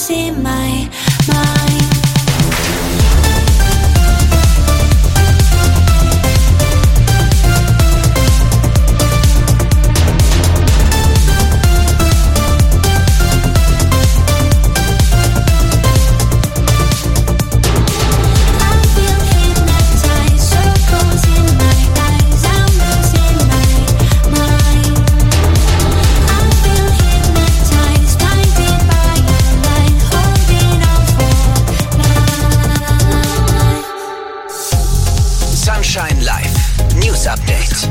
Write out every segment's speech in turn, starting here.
losing my mind. Sunshine Live News Update.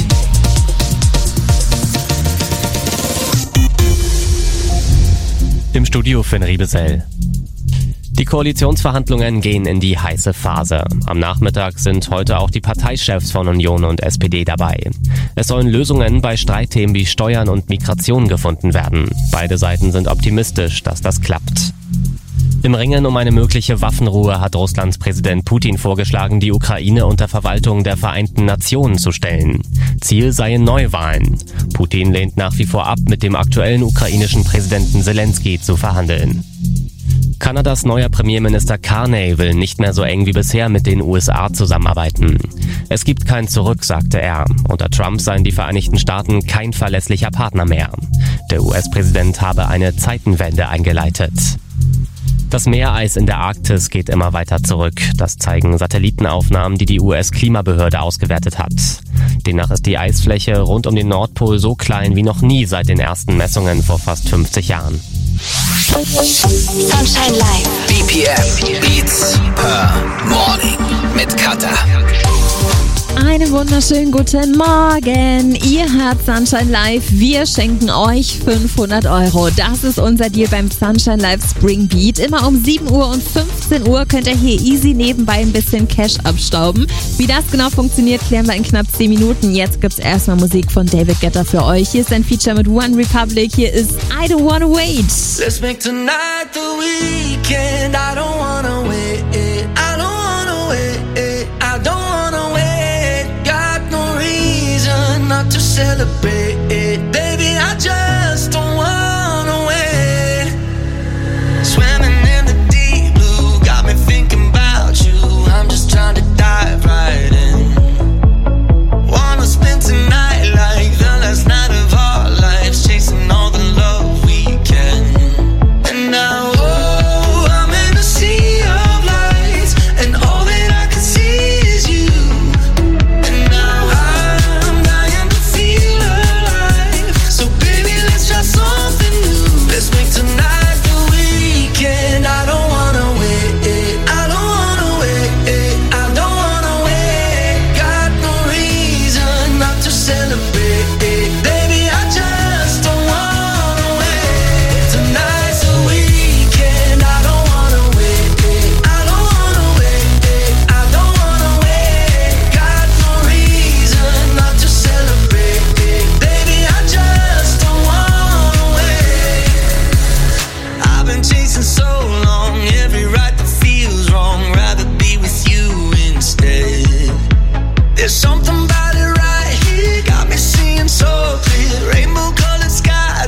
Im Studio Finn Riebesell. Die Koalitionsverhandlungen gehen in die heiße Phase. Am Nachmittag sind heute auch die Parteichefs von Union und SPD dabei. Es sollen Lösungen bei Streitthemen wie Steuern und Migration gefunden werden. Beide Seiten sind optimistisch, dass das klappt. Im Ringen um eine mögliche Waffenruhe hat Russlands Präsident Putin vorgeschlagen, die Ukraine unter Verwaltung der Vereinten Nationen zu stellen. Ziel seien Neuwahlen. Putin lehnt nach wie vor ab, mit dem aktuellen ukrainischen Präsidenten Zelensky zu verhandeln. Kanadas neuer Premierminister Carney will nicht mehr so eng wie bisher mit den USA zusammenarbeiten. Es gibt kein Zurück, sagte er. Unter Trump seien die Vereinigten Staaten kein verlässlicher Partner mehr. Der US-Präsident habe eine Zeitenwende eingeleitet. Das Meereis in der Arktis geht immer weiter zurück. Das zeigen Satellitenaufnahmen, die die US-Klimabehörde ausgewertet hat. Demnach ist die Eisfläche rund um den Nordpol so klein wie noch nie seit den ersten Messungen vor fast 50 Jahren. Sunshine Live. BPM Beats per Morning mit Katha. Einen wunderschönen guten Morgen. Ihr hört Sunshine Live. Wir schenken euch 500 €. Das ist unser Deal beim Sunshine Live Spring Beat. Immer um 7 Uhr und 15 Uhr könnt ihr hier easy nebenbei ein bisschen Cash abstauben. Wie das genau funktioniert, klären wir in knapp 10 Minuten. Jetzt gibt's erstmal Musik von David Guetta für euch. Hier ist ein Feature mit One Republic. Hier ist I Don't Wanna Wait. Let's make tonight the weekend. I don't wanna wait. I don't wanna wait. I don't wanna wait. Not to celebrate it. Baby, I just don't wanna wait. Swimming in the deep blue, got me thinking about you. I'm just trying to dive right in. Wanna spend tonight like the last night of our lives, chasing all the love we can. And now, oh, I'm in a sea of lights, and all that I can see is you. And now I'm dying to feel alive. So baby, let's try something new. Let's make tonight the weekend. I don't wanna wait. I don't wanna wait. I don't wanna wait. Got no reason not to celebrate. Baby, I just don't wanna wait. Tonight's the weekend. I don't wanna wait. I don't wanna wait. I don't wanna wait. Got no reason not to celebrate. Baby, I just don't wanna wait. I've been chasing so long, every right that feels wrong. Rather be with you instead. There's something about it right here, got me seeing so clear. Rainbow-colored skies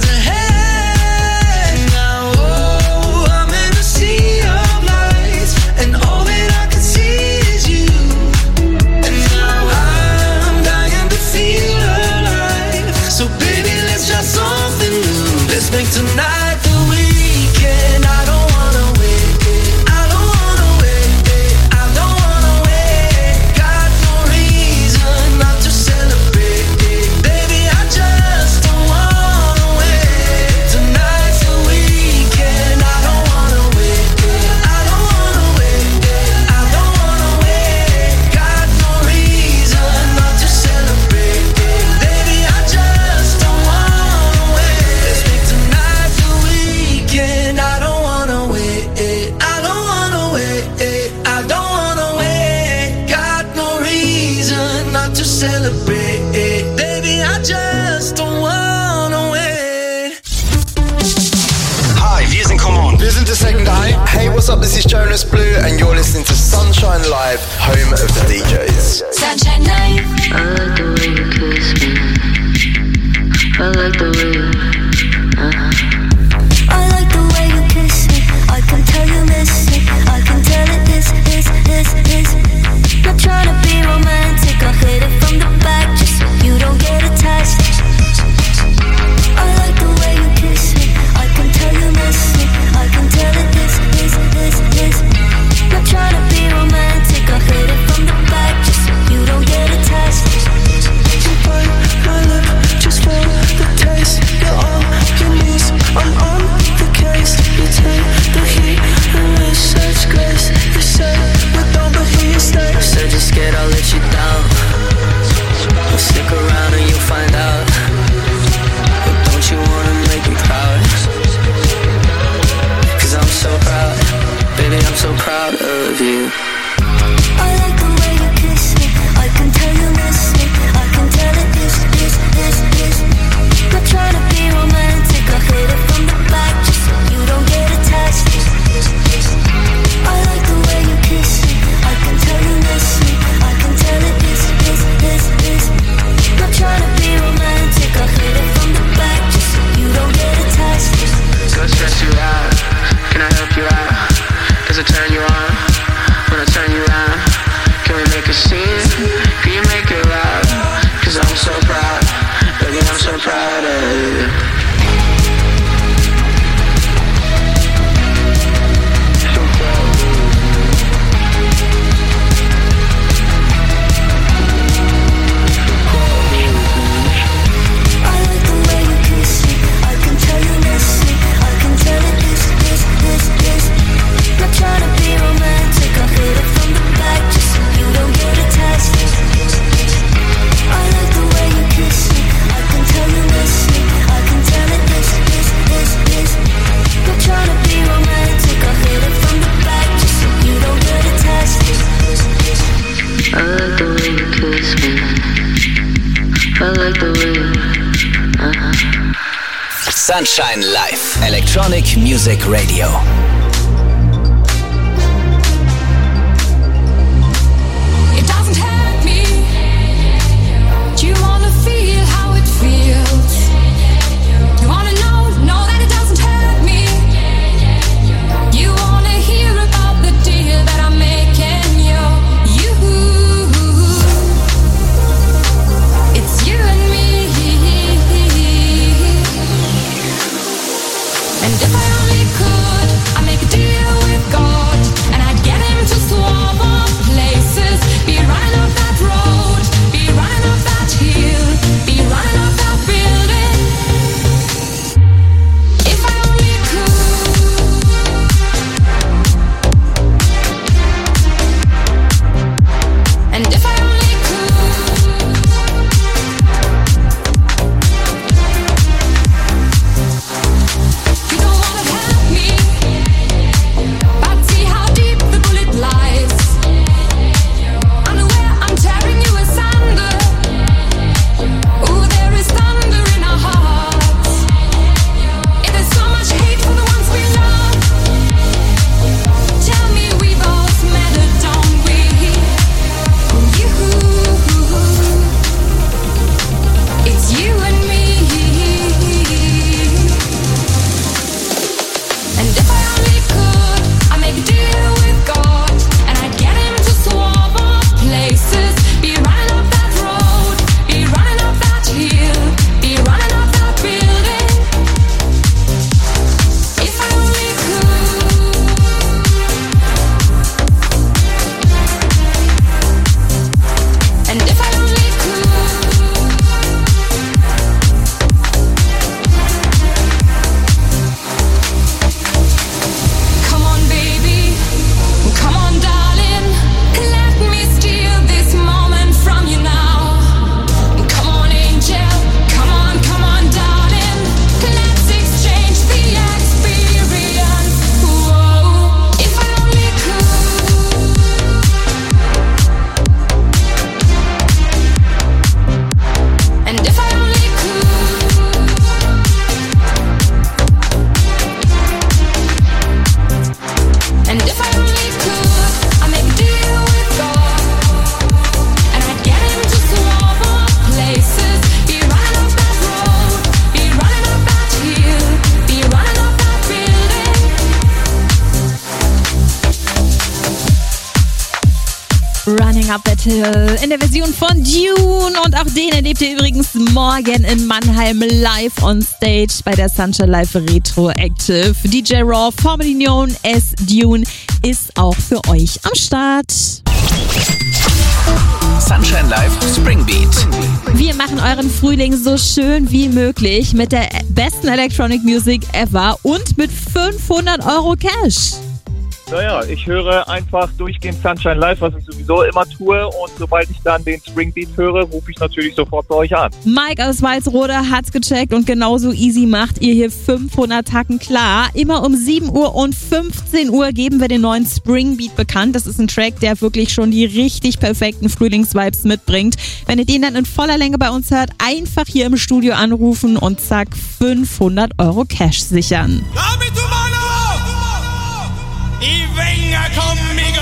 ahead. Now, oh, I'm in a sea of lights, and all that I can see is you. And now I'm dying to feel alive. So baby, let's try something new. Let's make tonight the weekend. I don't wanna wait. I don't wanna wait. I don't wanna wait. Got no reason not to celebrate. Baby, I just don't wanna wait. Tonight's the weekend. I don't wanna wait. I don't wanna wait. I don't wanna wait. Got no reason not to celebrate. Baby, I just don't wanna wait. Let's make tonight the weekend. I don't wanna wait. I don't wanna wait. I don't wanna wait. Got no reason not to celebrate. Baby, I just don't wanna wait. Hi, wir sind Come On. Wir sind The Second Eye. Hey, what's up? This is Jonas Blue, and you're listening to Sunshine Live, home of the DJs. Sunshine Live. I like the way you kiss me. I like the way you, I like the way you kiss it. Does it turn you on? When I turn you around, can we make a scene? Can you make it loud? Cause I'm so proud, baby, I'm so proud of you. Sunshine Live, Electronic Music Radio. It doesn't hurt me. Do you wanna feel how it feels? You wanna know that it doesn't hurt me. You wanna hear about the deal that I'm making you. It's you and me. And if I only could, I'd make a deal with God, and I'd get him to swap our places. Be running up that road, be running up that hill, be running up that building. If I only could. And if I only could. You don't wanna help me, but see how deep the bullet lies. Unaware I'm tearing you asunder. Ooh, there is thunder in our hearts. If there's so much hate for the ones we love, tell me we both matter, don't we? It's you and me. And if I only could, I'd make a deal with God, and I'd get him to swap our places. Be running up that road, be running up that hill, be running up that building. If I only could. And if I only could. Come on, baby. Come on, darling. Let me steal this moment from you now. Come on, angel. Come on, darling. Let's exchange the experience. Whoa. If I only could. And if I only could. And if I only could, I'd make a deal with God, and I'd get him to swap our places. Be running up that road, be running up that hill, be running up that building. Running Up That Hill in der Version von Dune, und auch den erlebt ihr übrigens morgen in Mannheim live on stage bei der Sunshine Live Retroactive. DJ Raw, formerly known as Dune, ist auch für euch am Start. Sunshine Live Spring Beat. Wir machen euren Frühling so schön wie möglich mit der besten Electronic Music ever und mit 500 € Cash. Naja, ich höre einfach durchgehend Sunshine Live, was ich sowieso immer tue, und sobald ich dann den Spring Beat höre, rufe ich natürlich sofort bei euch an. Mike aus Walsrode hat's gecheckt, und genauso easy macht ihr hier 500 Tacken klar. Immer um 7 Uhr und 15 Uhr geben wir den neuen Spring Beat bekannt. Das ist ein Track, der wirklich schon die richtig perfekten Frühlingsvibes mitbringt. Wenn ihr den dann in voller Länge bei uns hört, einfach hier im Studio anrufen und zack, 500 € Cash sichern. Dame tu mano y venga conmigo.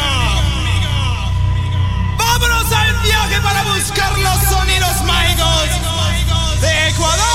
Vámonos al viaje para buscar los sonidos mágicos de Ecuador.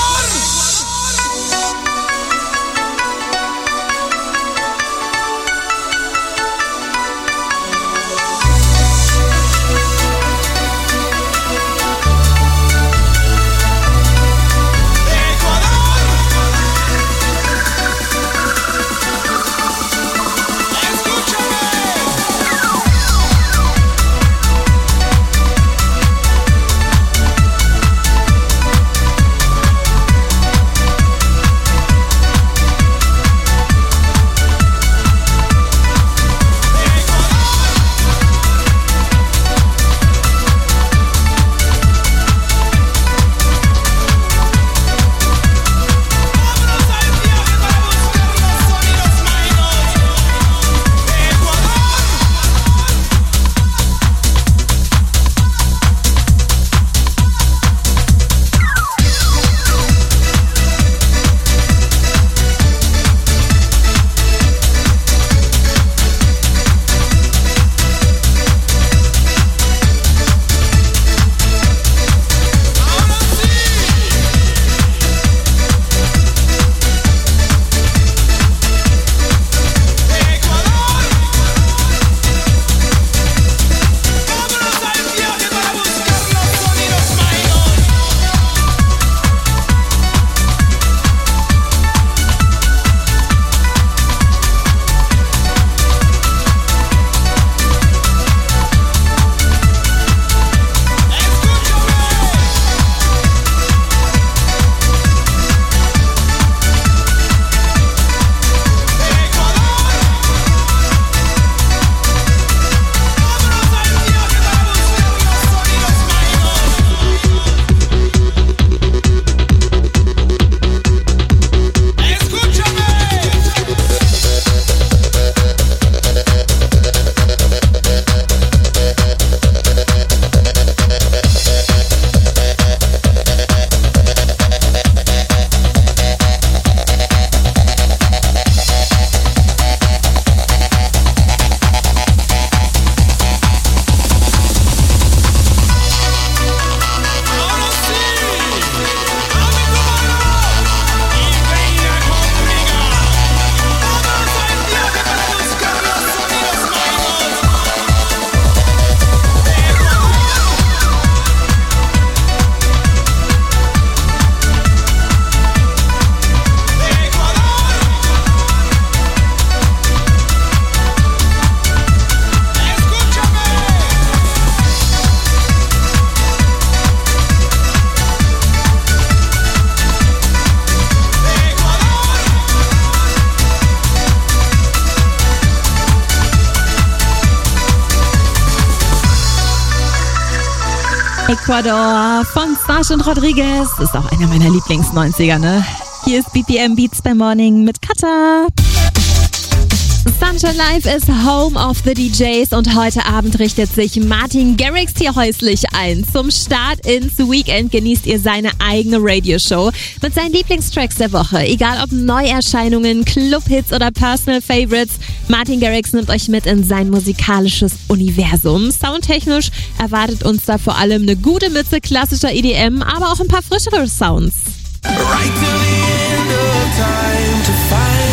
Ecuador von Stash und Rodriguez. Ist auch einer meiner Lieblings-90er, ne? Hier ist BPM Beats by Morning mit Katha. Sunshine Live ist Home of the DJs und heute Abend richtet sich Martin Garrix hier häuslich ein. Zum Start ins Weekend genießt ihr seine eigene Radioshow mit seinen Lieblingstracks der Woche. Egal ob Neuerscheinungen, Clubhits oder Personal Favorites, Martin Garrix nimmt euch mit in sein musikalisches Universum. Soundtechnisch erwartet uns da vor allem eine gute Mütze klassischer EDM, aber auch ein paar frischere Sounds. Right till the end of time to find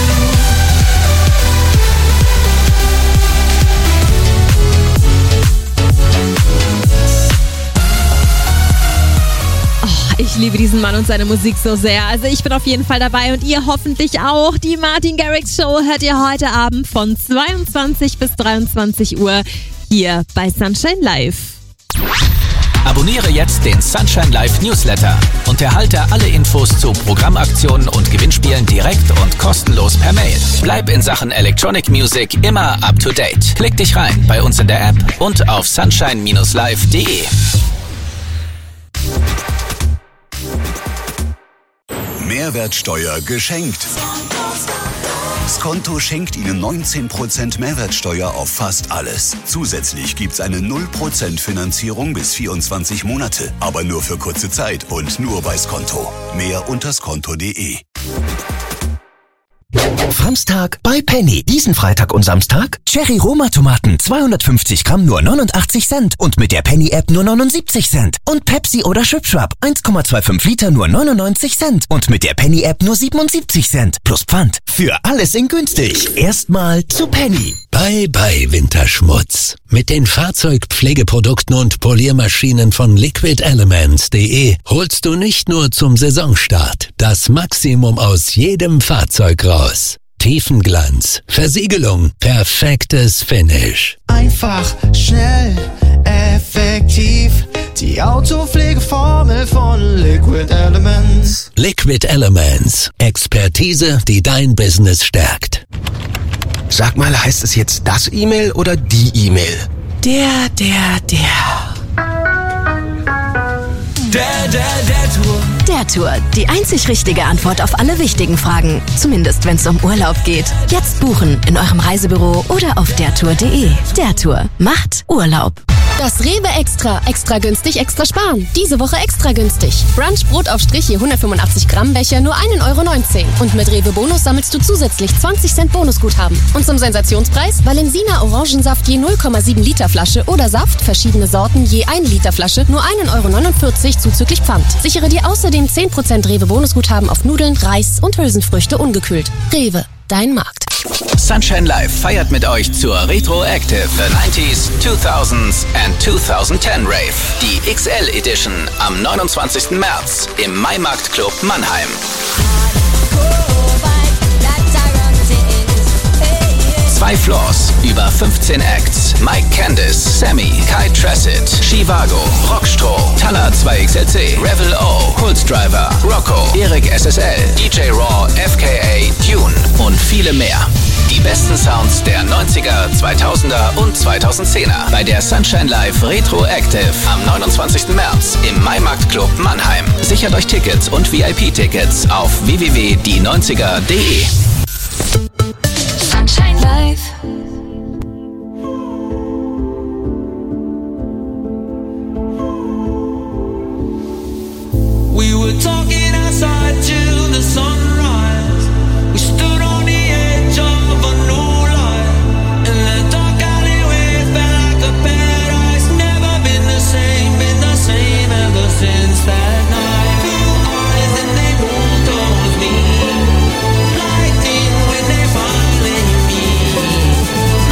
Ich liebe diesen Mann und seine Musik so sehr. Also ich bin auf jeden Fall dabei und ihr hoffentlich auch. Die Martin Garrix Show hört ihr heute Abend von 22 bis 23 Uhr hier bei Sunshine Live. Abonniere jetzt den Sunshine Live Newsletter und erhalte alle Infos zu Programmaktionen und Gewinnspielen direkt und kostenlos per Mail. Bleib in Sachen Electronic Music immer up to date. Klick dich rein bei uns in der App und auf sunshine-live.de. Mehrwertsteuer geschenkt. Skonto schenkt Ihnen 19% Mehrwertsteuer auf fast alles. Zusätzlich gibt's eine 0% Finanzierung bis 24 Monate. Aber nur für kurze Zeit und nur bei Skonto. Mehr unter skonto.de. Samstag bei Penny. Diesen Freitag und Samstag Cherry Roma Tomaten 250 Gramm nur 89 Cent und mit der Penny App nur 79 Cent. Und Pepsi oder Schwipschwap 1,25 Liter nur 99 Cent und mit der Penny App nur 77 Cent. Plus Pfand. Für alles in günstig. Erstmal zu Penny. Bye bye Winterschmutz. Mit den Fahrzeugpflegeprodukten und Poliermaschinen von liquidelements.de holst du nicht nur zum Saisonstart das Maximum aus jedem Fahrzeug raus. Tiefenglanz, Versiegelung, perfektes Finish. einfach, schnell, effektiv. Die Autopflegeformel von Liquid Elements. Liquid Elements. Expertise, die dein Business stärkt. Sag mal, heißt es jetzt das E-Mail oder die E-Mail? Der Tour. Der Tour. Die einzig richtige Antwort auf alle wichtigen Fragen. Zumindest, wenn es um Urlaub geht. Jetzt buchen in eurem Reisebüro oder auf dertour.de. Der Tour macht Urlaub. Das Rewe Extra. Extra günstig, extra sparen. Diese Woche extra günstig. Brunch Brot auf Strich je 185 Gramm Becher nur 1,19 €. Und mit Rewe Bonus sammelst du zusätzlich 20 Cent Bonusguthaben. Und zum Sensationspreis Valensina Orangensaft je 0,7 Liter Flasche oder Saft, verschiedene Sorten je 1 Liter Flasche nur 1,49 € zuzüglich Pfand. Sichere dir außerdem 10% Rewe Bonusguthaben auf Nudeln, Reis und Hülsenfrüchte ungekühlt. Rewe, dein Markt. Sunshine Live feiert mit euch zur Retroactive The 90s, 2000s and 2010 Rave. Die XL Edition am 29. März im Maimarkt Club Mannheim. 2 Floors, über 15 Acts. Mike Candice, Sammy, Kai Tracid, Chivago, Rockstroh, Talla 2XLC, Revel O, Pulse Driver, Rocco, Erik SSL, DJ Raw, FKA, Tune und viele mehr. Die besten Sounds der 90er, 2000er und 2010er bei der Sunshine Live Retroactive am 29. März im Maimarkt Club Mannheim. Sichert euch Tickets und VIP-Tickets auf www.die90er.de. Sunshine Live. We were talking outside till the sunrise. We stood on the edge of a new life. In the dark alleyway, felt like a paradise. Never been the same ever since that night. Blue eyes and they moved towards me. Lightning when they finally meet.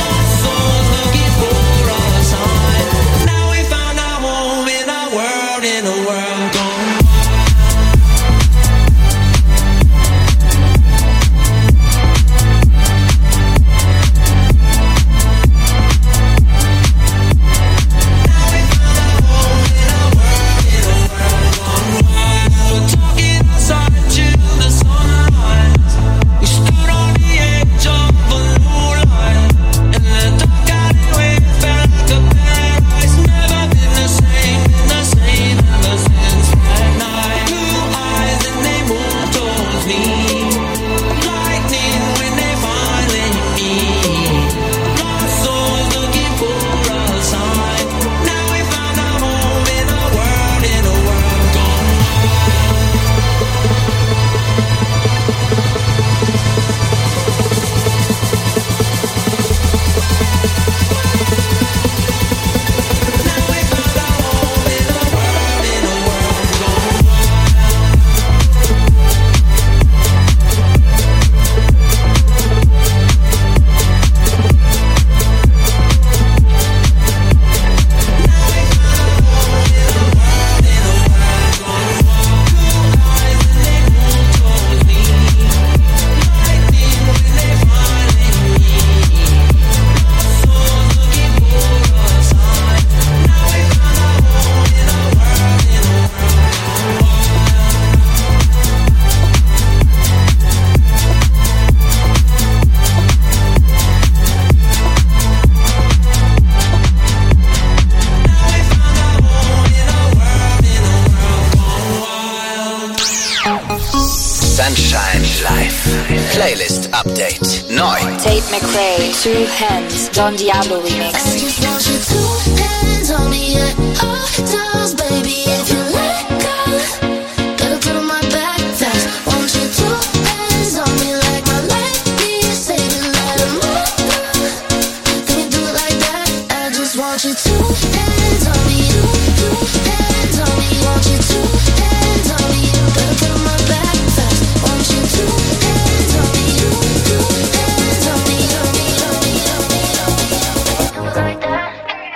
Playlist Update. Neu. Tate McRae, Two Hands, Don Diablo Remix. I just want you two hands on me at all times, baby. If you let go, gotta put on my back fast. Want you two hands on me like my life is saving, let 'em all go. Can you do it like that? I just want you two hands on me, two hands on me. Want you two hands on me, gotta put on my back fast. Want you two hands on me, two hands on me, on me, on me, on me, on me. Do it like that.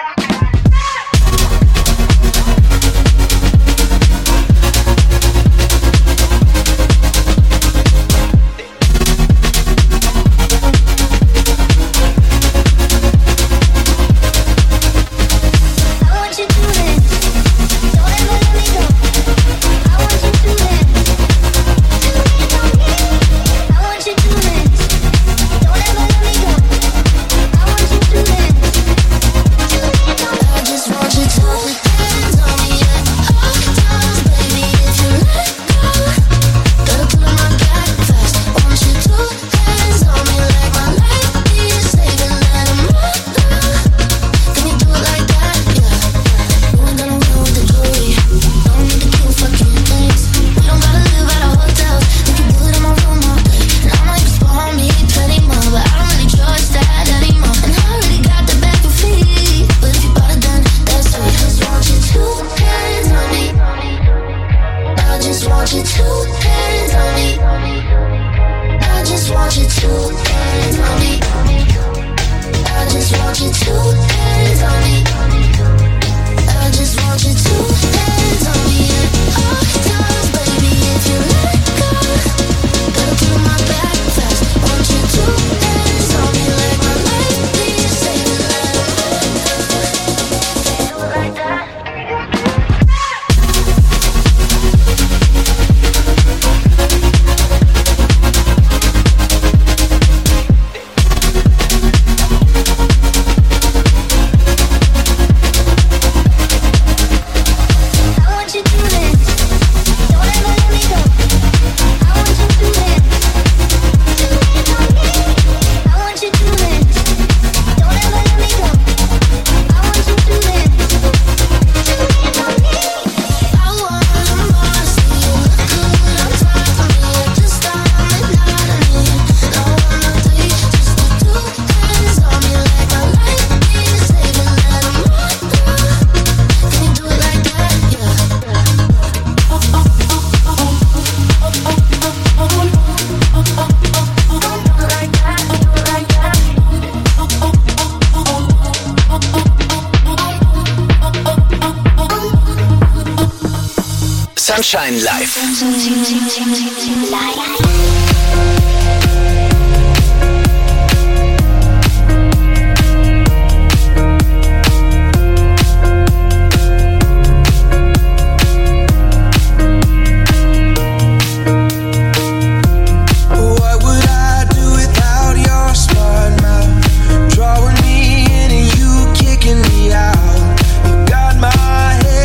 Sunshine Live.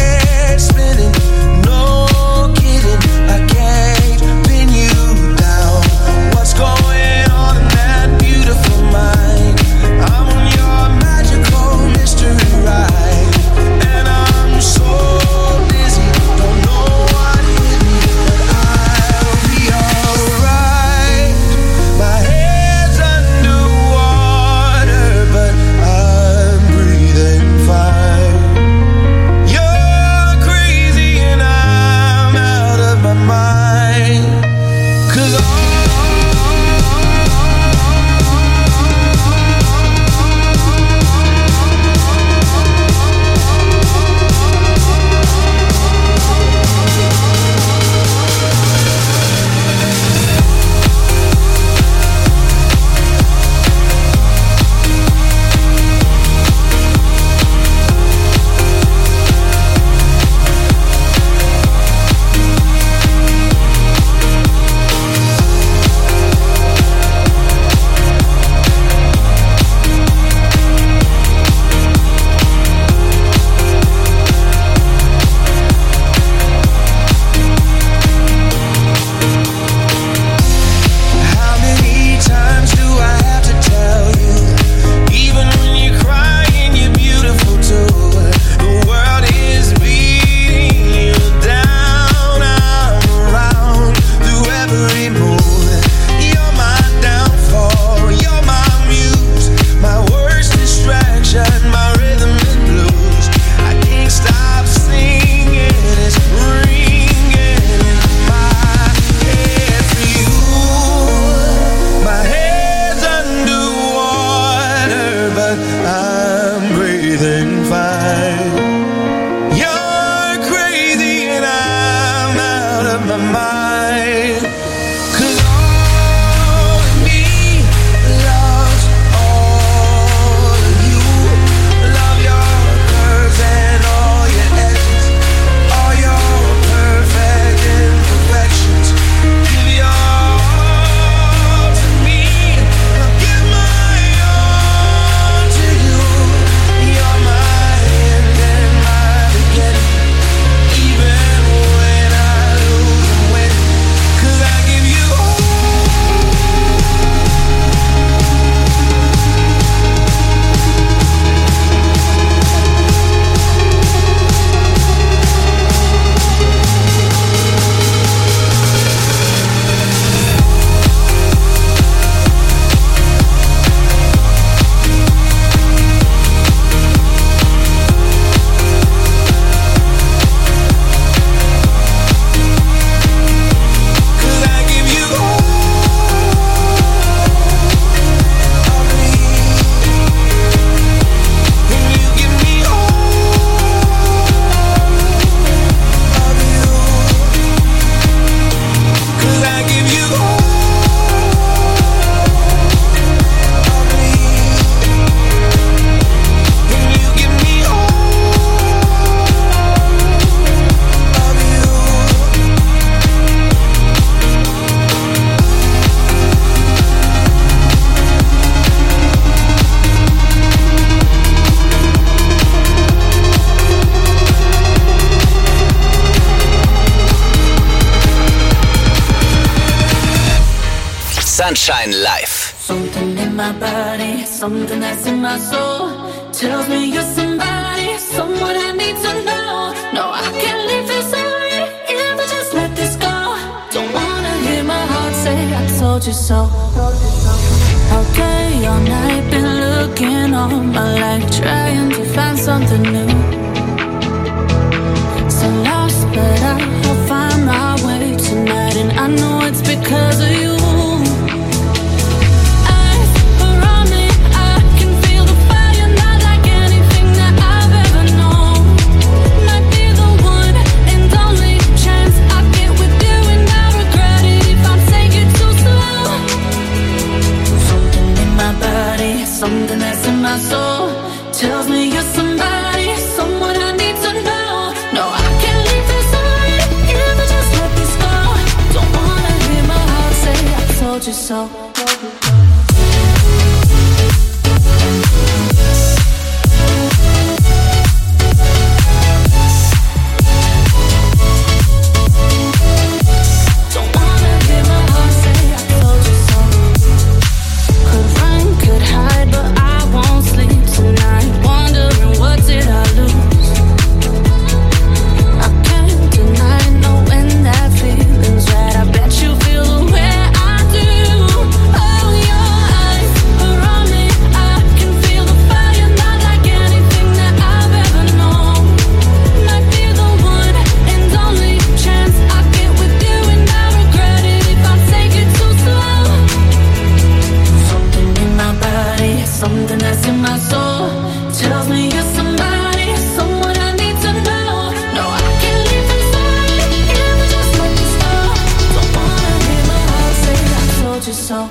No kidding, I can't pin you down. Sunshine Live. Something in my body, something that's in my soul tells me you're somebody, someone I need to know. No, I can't leave this already if I just let this go. Don't wanna hear my heart say I told you so. Okay, all night been looking all my life, trying to find something new. So lost, but I'll find my way tonight, and I know it's because of you. Something that's in my soul tells me you're somebody, someone I need to know. No, I can't leave this already if I just let this go. Don't wanna hear my heart say I told you so. Something that's in my soul tells me you're somebody, someone I need to know. No, I can't leave this already if I just let this go. Don't wanna hear my heart say I told you so.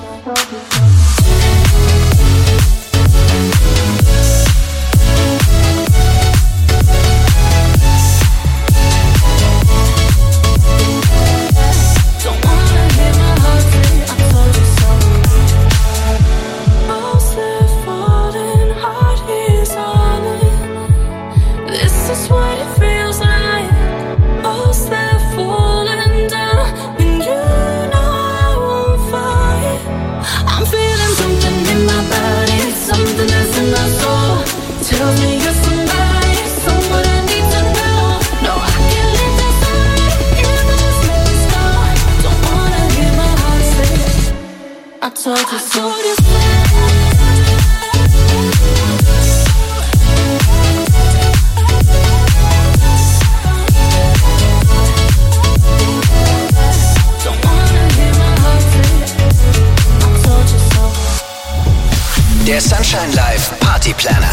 Der Sunshine Live Party Planner.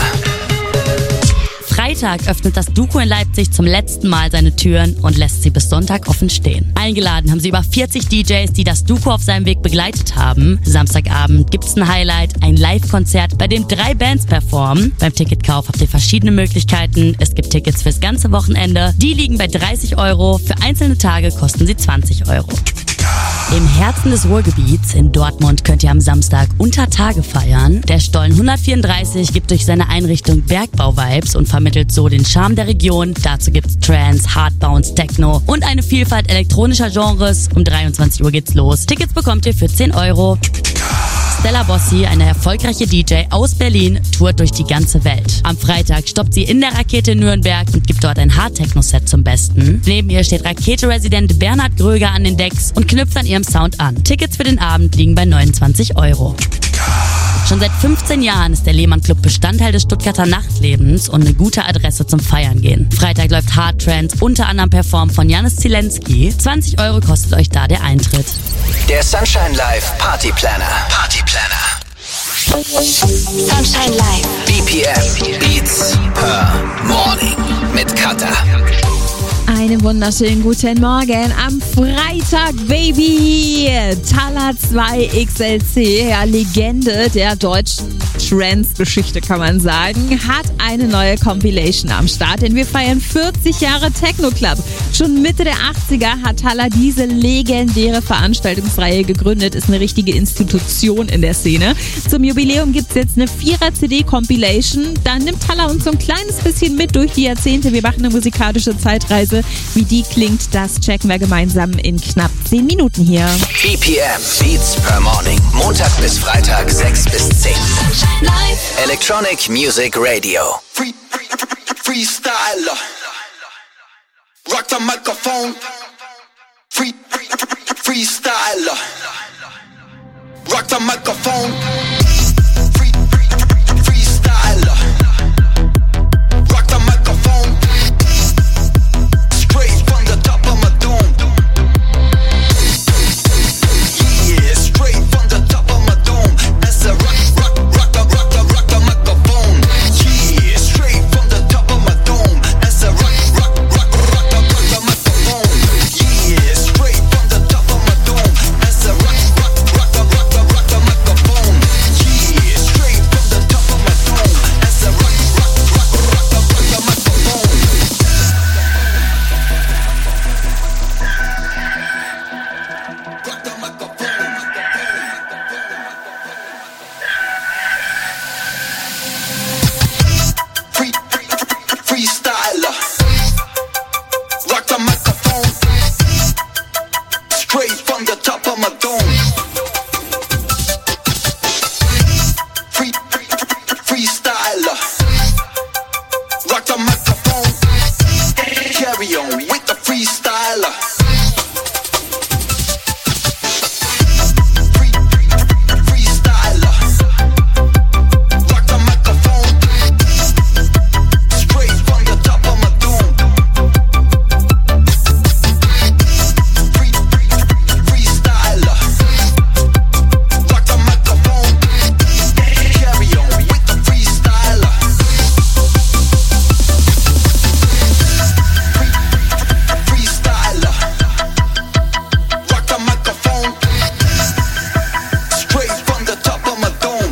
Freitag öffnet das Duco in Leipzig zum letzten Mal seine Türen und lässt sie bis Sonntag offen stehen. Eingeladen haben sie über 40 DJs, die das Duco auf seinem Weg begleitet haben. Samstagabend gibt's ein Highlight, ein Live-Konzert, bei dem 3 Bands performen. Beim Ticketkauf habt ihr verschiedene Möglichkeiten. Es gibt Tickets fürs ganze Wochenende. Die liegen bei 30 €. Für einzelne Tage kosten sie 20 €. Im Herzen des Ruhrgebiets in Dortmund könnt ihr am Samstag unter Tage feiern. Der Stollen 134 gibt durch seine Einrichtung Bergbau-Vibes und vermittelt so den Charme der Region. Dazu gibt's Trance, Hardbounce, Techno und eine Vielfalt elektronischer Genres. Um 23 Uhr geht's los. Tickets bekommt ihr für 10 €. Stella Bossi, eine erfolgreiche DJ aus Berlin, tourt durch die ganze Welt. Am Freitag stoppt sie in der Rakete in Nürnberg und gibt dort ein Hard-Techno-Set zum Besten. Neben ihr steht Rakete-Resident Bernhard Gröger an den Decks und knüpft an ihrem Sound an. Tickets für den Abend liegen bei 29 €. Schon seit 15 Jahren ist der Lehmann Club Bestandteil des Stuttgarter Nachtlebens und eine gute Adresse zum Feiern gehen. Freitag läuft Hard Trance, unter anderem performt von Janis Zielenski. 20 € kostet euch da der Eintritt. Der Sunshine Live Party Planner. Party Planner. Sunshine Live. BPM Beats per Morning mit Kata. Einen wunderschönen guten Morgen am Freitag, Baby! Talla 2 XLC, ja, Legende der deutschen Trance-Geschichte, kann man sagen, hat eine neue Compilation am Start, denn wir feiern 40 Jahre Techno Club. Schon Mitte der 80er hat Talla diese legendäre Veranstaltungsreihe gegründet, ist eine richtige Institution in der Szene. Zum Jubiläum gibt's jetzt eine 4er-CD-Compilation. Da nimmt Talla uns so ein kleines bisschen mit durch die Jahrzehnte. Wir machen eine musikalische Zeitreise Wie die klingt, das checken wir gemeinsam in knapp 10 Minuten hier. BPM, Beats per Morning. Montag bis Freitag, 6 bis 10. Electronic Music Radio. Freestyler. Rock the microphone. Freestyler. Rock the microphone. Freestyler. Rock the microphone. Straight from the top of my dome. Yeah, straight from the top of my dome. As I rock the microphone. Yeah, straight from the top of my dome. As I rock the microphone. Yeah, straight from the top of my dome. As I rock the microphone. Yeah, straight from the top of my dome. As I rock the microphone. Freestyler. Rock the microphone. Straight from the top of my dome. Freestyler. Rock the microphone. Carry on with the freestyler. Freestyler. Rock the microphone. Straight from the top of my dome. Freestyler. Rock the microphone. Carry on with the freestyler. Freestyler. Rock the microphone. Straight from the top of my dome.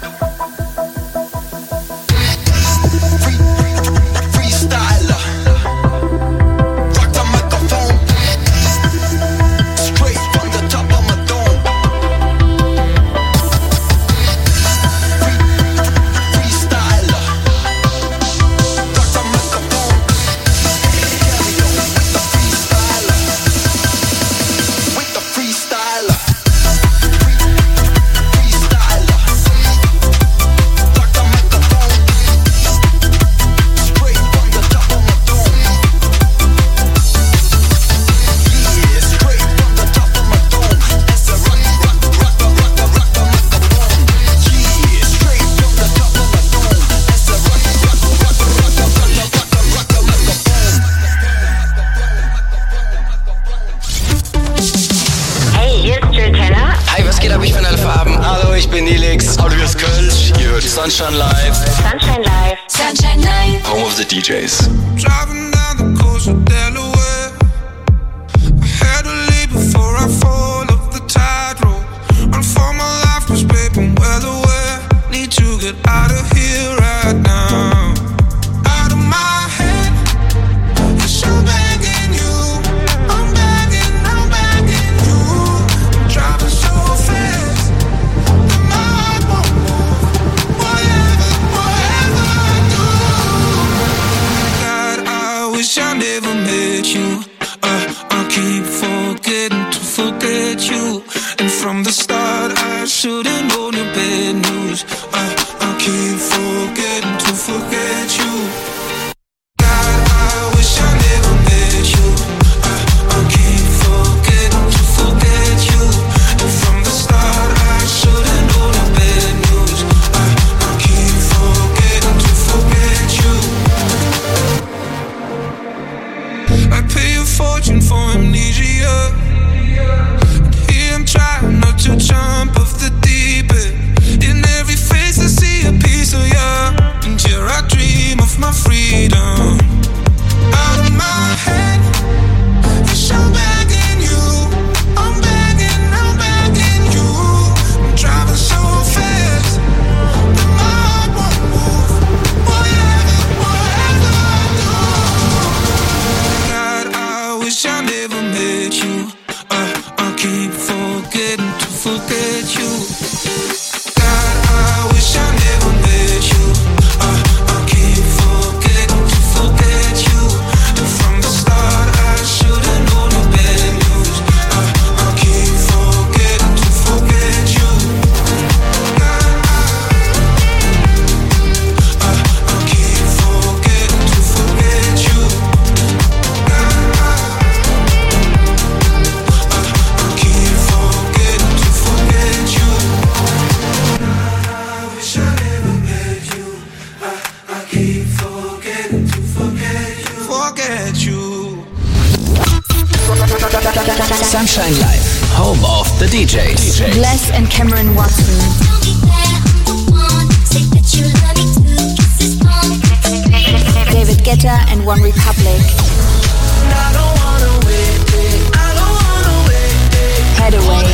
Freestyler. Rock the microphone. Straight from the top of my dome. Freestyler. Rock the microphone. Carry on with the freestyler. With the freestyler. Freestyler. Rock the microphone. Straight from the top of my dome. Yeah, straight from the top of my dome. As I rock the microphone. Yeah, straight from the top of my dome. As I rock the microphone. Hey, hier ist Jill Keller. Hi, was geht ab? Ich bin Farben. Hallo, ich bin Nilix. Hallo, hier ist Kölsch. Ihr hört Sunshine Live. Sunshine Live. Sunshine Live. Home of the DJs. Driving down the coast of Delaware. I had to leave before I fall off the tightrope. Run for my life, 'cause babe, I'm well aware. Need to get out of here right now. Out of my head. Yes, I'm begging you. I'm begging you. I'm driving so fast that my heart won't move. Whatever I do. God, I wish I never met you. I keep forgetting to forget you. And from the start, I should've known your bad news. I keep forgetting to forget you. God, I wish I never met you. I keep forgetting to forget you. And from the start, I should've known your bad news. I keep forgetting to forget you. I pay a fortune for amnesia. And here I'm trying not to jump off the deep end. In every face I see a piece of you. And here I dream Sunshine Live, Home of the DJs. Bless and Cameron Watson. David Guetta and One Republic. Head Away.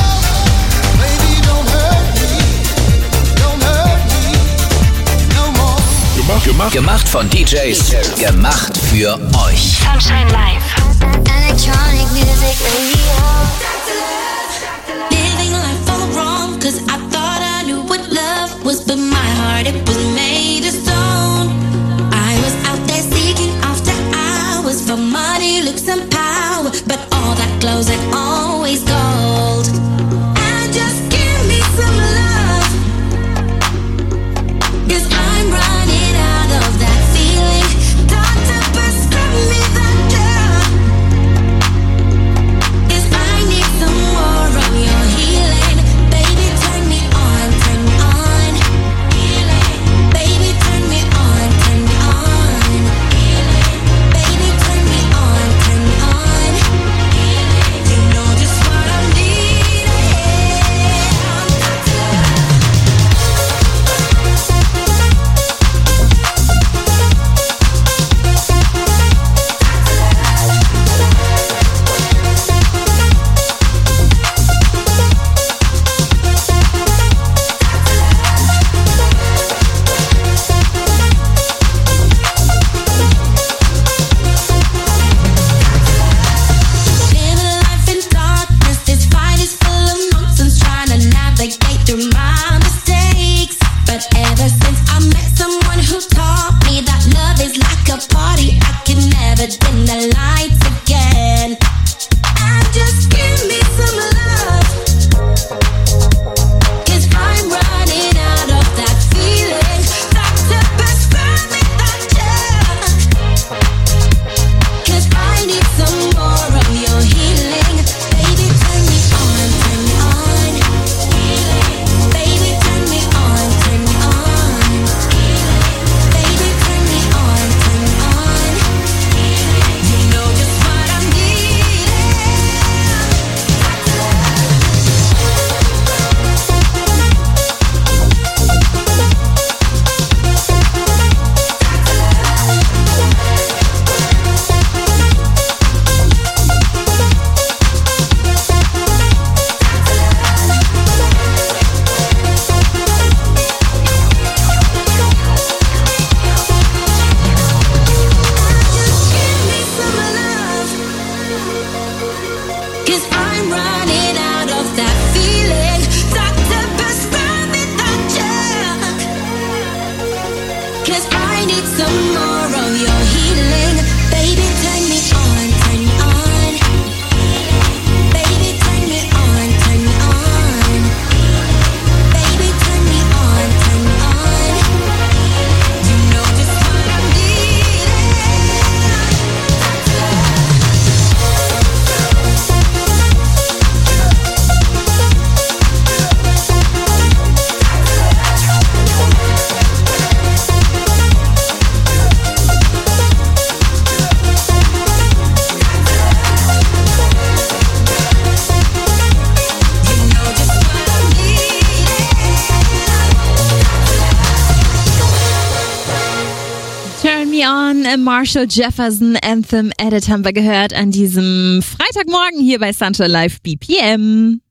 Gemacht von DJs, gemacht für euch. Sunshine Live. Electronic music radio. Living life all wrong, 'cause I thought I knew what love was, but my heart, it was made of stone. I was out there seeking after hours for money, looks and power, but all that glows ain't always gold. And just give me some love, 'cause I'm running out of that feeling. Doctor, prescribe me that drug, 'cause I need some more of your healing. Baby, turn me on, turn me on. Healing. Baby, turn me on, turn me on. Healing. Baby, turn me on, turn me on. Healing. You know just what I need. Living life in darkness, this fight is full of nonsense, trying to navigate through my mistakes. But ever since I met someone who taught me that love is like a party, I can never dim the lights again. And just give me some love, 'cause I'm running out of that feeling. Doctor, prescribe me that drug, 'cause I need some more of your healing. Baby, turn me on, turn me on. Healing. Baby, turn me on, turn me on. Healing. Baby, turn me on, turn me on. Healing. You know just what I'm needing. Give me some love, 'cause I'm running out of that feeling. Doctor, prescribe me that drug, 'cause I need some more of your healing. Baby, turn me on, turn me on. Baby, turn me on, turn me on. Baby, turn me on, turn me on. You know just what I'm needing. Turn Me On, Marshall Jefferson Anthem Edit haben wir gehört an diesem Freitagmorgen hier bei Sunshine Live BPM.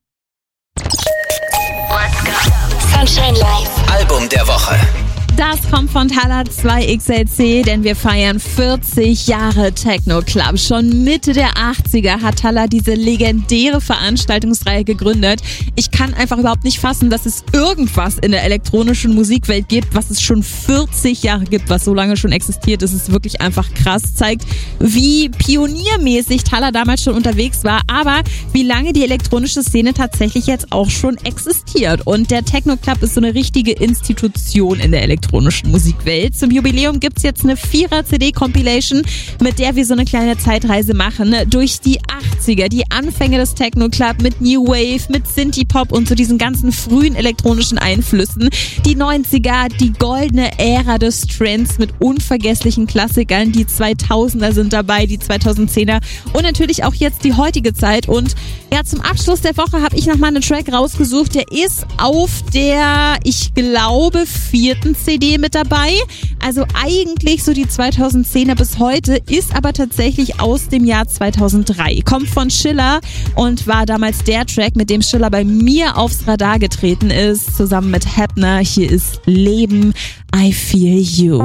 Sunshine Live. Album der Woche. Das kommt von Talla 2XLC, denn wir feiern 40 Jahre Techno Club. Schon Mitte der 80er hat Talla diese legendäre Veranstaltungsreihe gegründet. Ich kann einfach überhaupt nicht fassen, dass es irgendwas in der elektronischen Musikwelt gibt, was es schon 40 Jahre gibt, was so lange schon existiert. Das ist wirklich einfach krass. Zeigt, wie pioniermäßig Talla damals schon unterwegs war, aber wie lange die elektronische Szene tatsächlich jetzt auch schon existiert. Und der Techno Club ist so eine richtige Institution in der elektronischen elektronischen Musikwelt. Zum Jubiläum gibt's jetzt eine 4er-CD-Compilation, mit der wir so eine kleine Zeitreise machen durch die 80er, die Anfänge des Techno-Club mit New Wave, mit Synthie-Pop und so diesen ganzen frühen elektronischen Einflüssen. Die 90er, die goldene Ära des Trends mit unvergesslichen Klassikern. Die 2000er sind dabei, die 2010er und natürlich auch jetzt die heutige Zeit. Und ja, zum Abschluss der Woche habe ich nochmal einen Track rausgesucht, der ist auf der, ich glaube, 4. CD mit dabei. Also eigentlich so die 2010er bis heute, ist aber tatsächlich aus dem Jahr 2003. Kommt von Schiller und war damals der Track, mit dem Schiller bei mir aufs Radar getreten ist, zusammen mit Heppner. Hier ist Leben, I Feel You.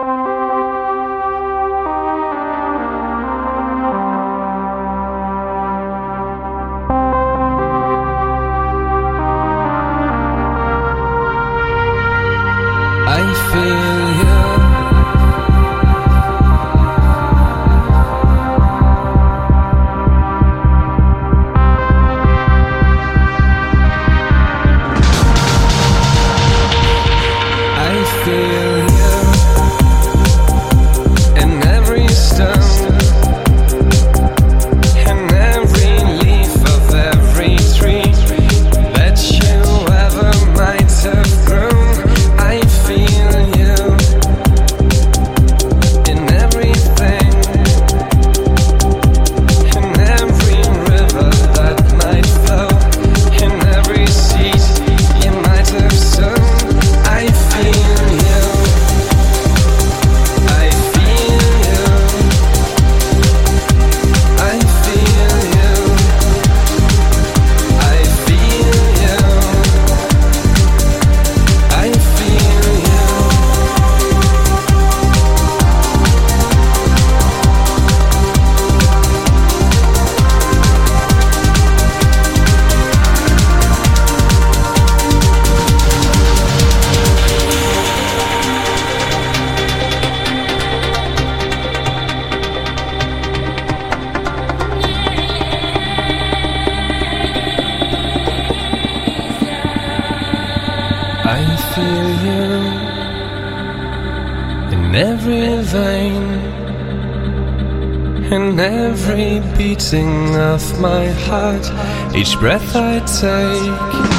In every beating of my heart, each breath I take,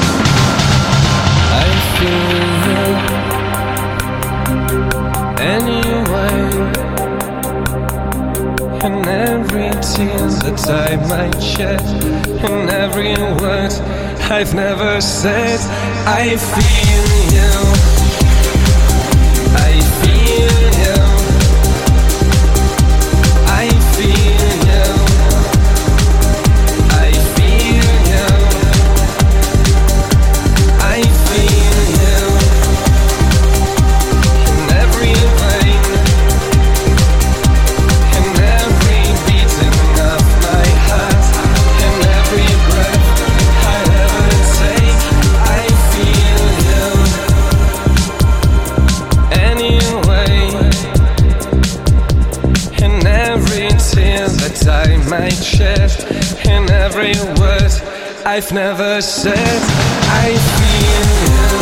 I feel you anyway. In every tear that I might shed, in every word I've never said, I feel you. I feel you. I feel you. I feel you. I feel you. In every vein, in every beating of my heart, in every breath I ever take, I feel you. Anyway, in every tear that I might shed, in every word I've never said, I feel you.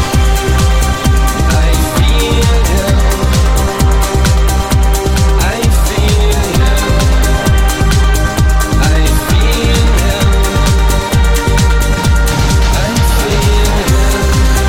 I feel you. I feel you. I feel you. I feel you.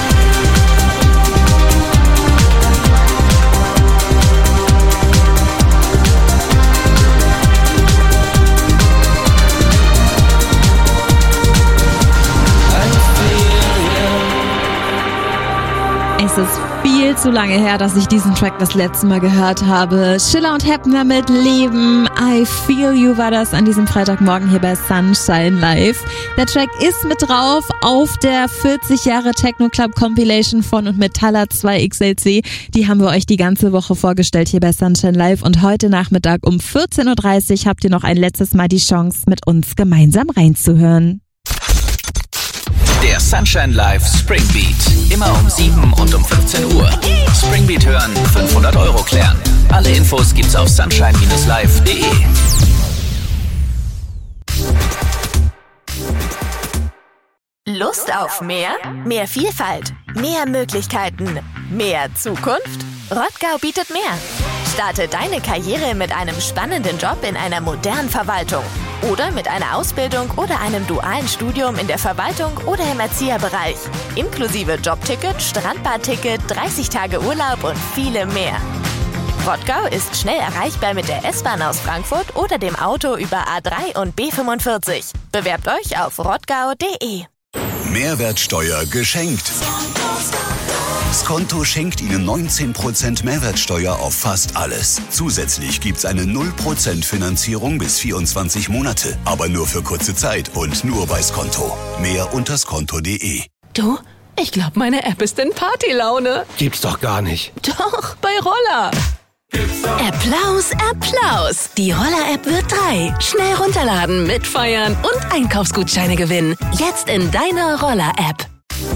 Es ist viel zu lange her, dass ich diesen Track das letzte Mal gehört habe. Schiller und Heppner mit Leben, I Feel You war das an diesem Freitagmorgen hier bei Sunshine Live. Der Track ist mit drauf auf der 40 Jahre Techno Club Compilation von und mit Talla 2XLC. Die haben wir euch die ganze Woche vorgestellt hier bei Sunshine Live und heute Nachmittag um 14.30 Uhr habt ihr noch ein letztes Mal die Chance, mit uns gemeinsam reinzuhören. Der Sunshine Live Spring Beat. Immer um 7 und um 15 Uhr. Spring Beat hören, 500 € klären. Alle Infos gibt's auf sunshine-live.de. Lust Lust auf mehr? Mehr Vielfalt, mehr Möglichkeiten, mehr Zukunft? Rottgau bietet mehr. Starte deine Karriere mit einem spannenden Job in einer modernen Verwaltung oder mit einer Ausbildung oder einem dualen Studium in der Verwaltung oder im Erzieherbereich. Inklusive Jobticket, Strandbadticket, 30 Tage Urlaub und viele mehr. Rottgau ist schnell erreichbar mit der S-Bahn aus Frankfurt oder dem Auto über A3 und B45. Bewerbt euch auf rottgau.de. Mehrwertsteuer geschenkt. Skonto schenkt Ihnen 19% Mehrwertsteuer auf fast alles. Zusätzlich gibt's eine 0% Finanzierung bis 24 Monate. Aber nur für kurze Zeit und nur bei Skonto. Mehr unter skonto.de. Du, ich glaube, meine App ist in Partylaune. Gibt's doch gar nicht. Doch, bei Roller. Applaus, Applaus. Die Roller-App wird 3. Schnell runterladen, mitfeiern und Einkaufsgutscheine gewinnen. Jetzt in deiner Roller-App.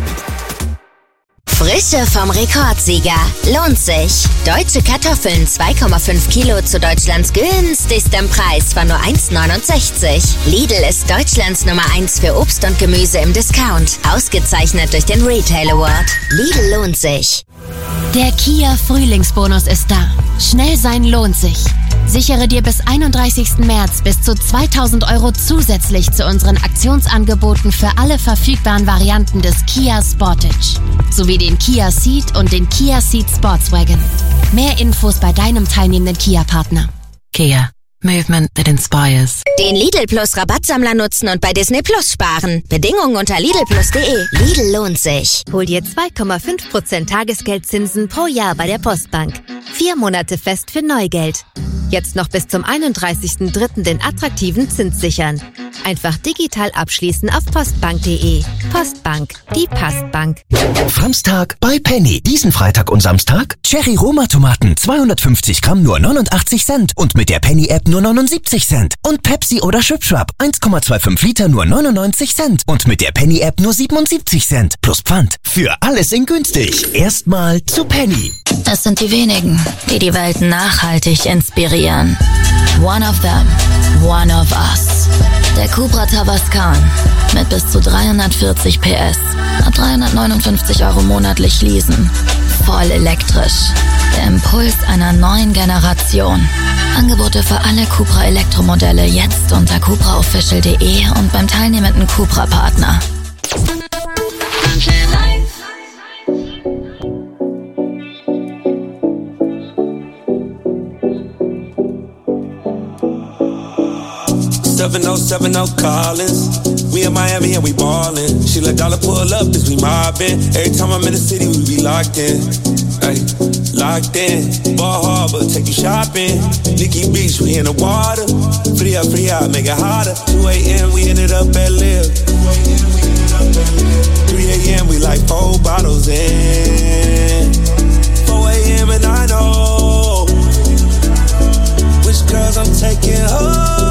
Frische vom Rekordsieger. Lohnt sich. Deutsche Kartoffeln 2,5 Kilo zu Deutschlands günstigstem Preis von nur 1,69. Lidl ist Deutschlands Nummer 1 für Obst und Gemüse im Discount. Ausgezeichnet durch den Retail Award. Lidl lohnt sich. Der Kia Frühlingsbonus ist da. Schnell sein lohnt sich. Sichere dir bis 31. März bis zu 2.000 € zusätzlich zu unseren Aktionsangeboten für alle verfügbaren Varianten des Kia Sportage. Sowie den Kia Ceed und den Kia Ceed Sportswagen. Mehr Infos bei deinem teilnehmenden Kia-Partner. Kia. Movement that inspires. Den Lidl Plus Rabattsammler nutzen und bei Disney Plus sparen. Bedingungen unter lidlplus.de. Lidl lohnt sich. Hol dir 2,5% Tagesgeldzinsen pro Jahr bei der Postbank. 4 Monate fest für Neugeld. Jetzt noch bis zum 31.03. den attraktiven Zins sichern. Einfach digital abschließen auf postbank.de. Postbank, die Postbank. Samstag bei Penny. Diesen Freitag und Samstag Cherry Roma Tomaten 250 Gramm nur 89 Cent und mit der Penny App nur 79 Cent. Und Pepsi oder Schwipschwap 1,25 Liter nur 99 Cent und mit der Penny App nur 77 Cent. Plus Pfand. Für alles in günstig. Erstmal zu Penny. Es sind die wenigen, die die Welt nachhaltig inspirieren. One of them, one of us. Der Cupra Tavascan mit bis zu 340 PS. Ab 359 € monatlich leasen. Voll elektrisch. Der Impuls einer neuen Generation. Angebote für alle Cupra Elektromodelle jetzt unter cupraofficial.de und beim teilnehmenden Cupra-Partner. Collins. We in Miami and we ballin'. She let dollar pull up as we mobbin'. Every time I'm in the city, we be locked in. Ay, locked in. Ball Harbor, take you shopping. Nikki Beach, we in the water. Free out, make it hotter. 2 a.m., we ended up at Live. 3 a.m., we like 4 bottles in. 4 a.m. and I know which girls I'm taking home.